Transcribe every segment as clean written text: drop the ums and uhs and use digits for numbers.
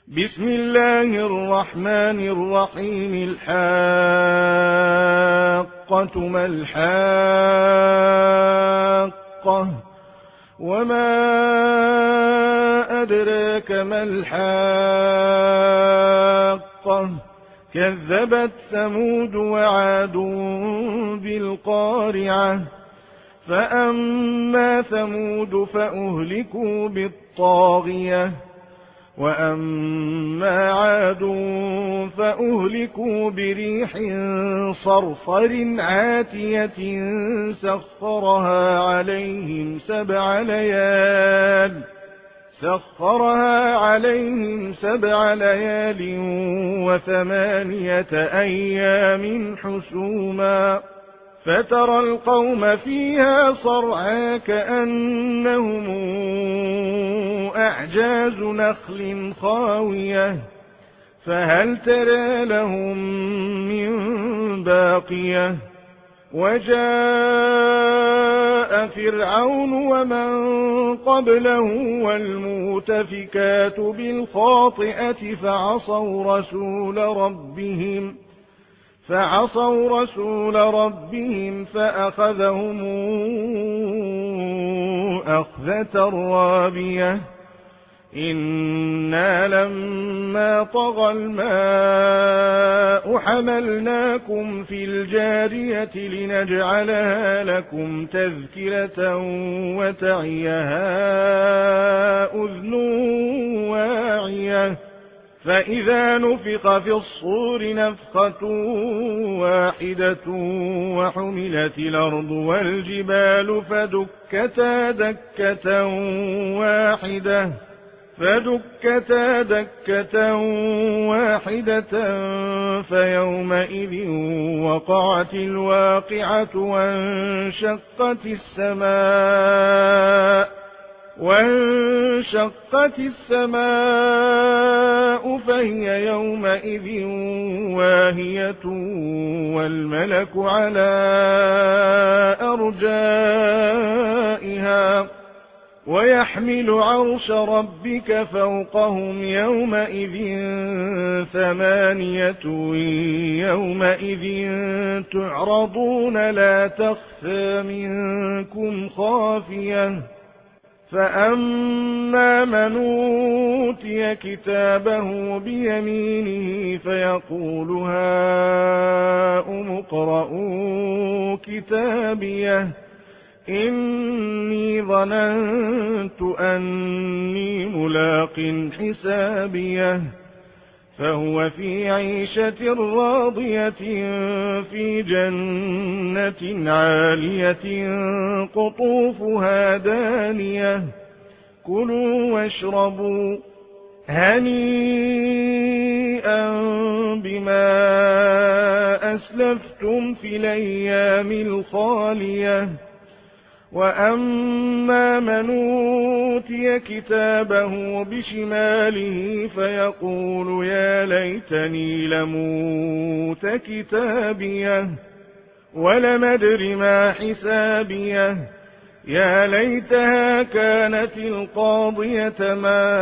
بسم الله الرحمن الرحيم. الحاقة ما الحاقة وما أدراك ما الحاقة كذبت ثمود وعاد بالقارعة فأما ثمود فأهلكوا بالطاغية وأما عاد فأهلكوا بريح صرصر عاتية سخرها عليهم سبع ليال و8 أيام حسوما فترى القوم فيها صرعى كأنهم أعجاز نخل خاوية فهل ترى لهم من باقية وجاء فرعون ومن قبله والمؤتفكات بالخاطئة فعصوا رسول ربهم فأخذهم أخذة رابية إنا لما طغى الماء حملناكم في الجارية لنجعلها لكم تذكرة وتعيها أذن واعية فإذا نفخ في الصور نفخة واحدة وحملت الأرض والجبال فدكتا دكة واحدة فيومئذ وقعت الواقعة وانشقت السماء فهي يومئذ واهية والملك على أرجائها ويحمل عرش ربك فوقهم يومئذ 8 يومئذ تعرضون لا تخفى منكم خافية فأما من أوتي كتابه بيمينه فيقول هاؤم اقرءوا كتابيه إني ظننت أني ملاق حسابيه فهو في عيشة راضية في جنة عالية قطوفها دانية كلوا واشربوا هنيئا بما أسلفتم في الأيام الخالية وأما من أوتي كتابه بشماله فيقول يا ليتني لموت كتابيه ولم أدر ما حسابيه يا ليتها كانت القاضية ما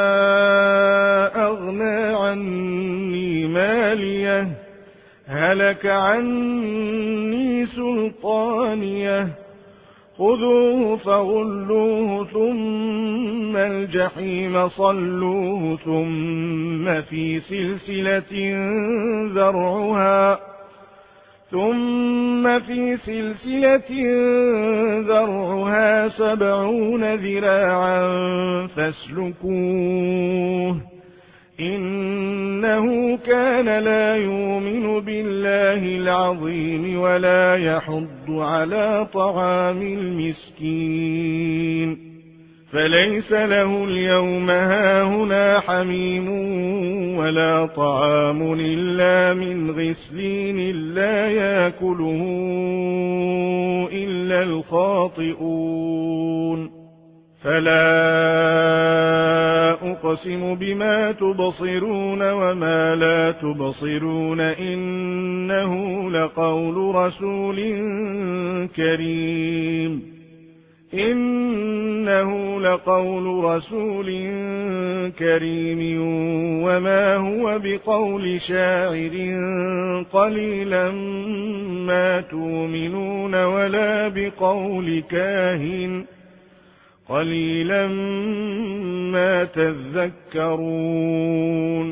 أغنى عني ماليه هلك عني سلطانيه خذوه فغلوه ثم الجحيم صلوه ثم في سلسلة ذرعها 70 ذراعا فاسلكوه إنه كان لا يؤمن بالله العظيم ولا يحض على طعام المسكين فليس له اليوم هاهنا حميم ولا طعام إلا من غسلين لا يأكله إلا الخاطئون فلا أقسم بما تبصرون وما لا تبصرون إنه لقول رسول كريم إنه لقول رسول كريم وما هو بقول شاعر قليلا ما تؤمنون ولا بقول كاهن قليلا ما تذكرون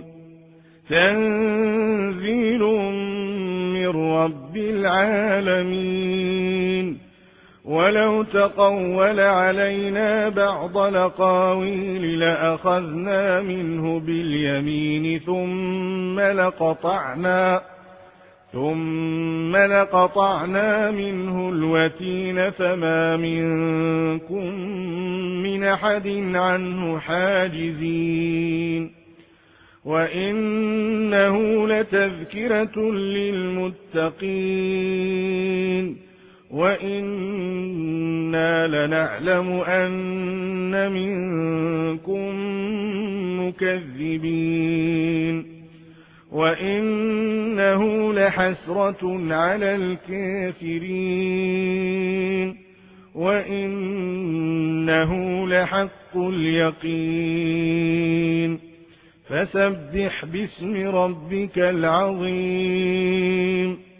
تنزيل من رب العالمين ولو تقول علينا بعض الأقاويل لأخذنا منه باليمين ثم لقطعنا منه الوتين فما منكم من أحد عنه حاجزين وإنه لتذكرة للمتقين وإنا لنعلم أن منكم مكذبين وإنه لحسرة على الكافرين وإنه لحق اليقين فسبح باسم ربك العظيم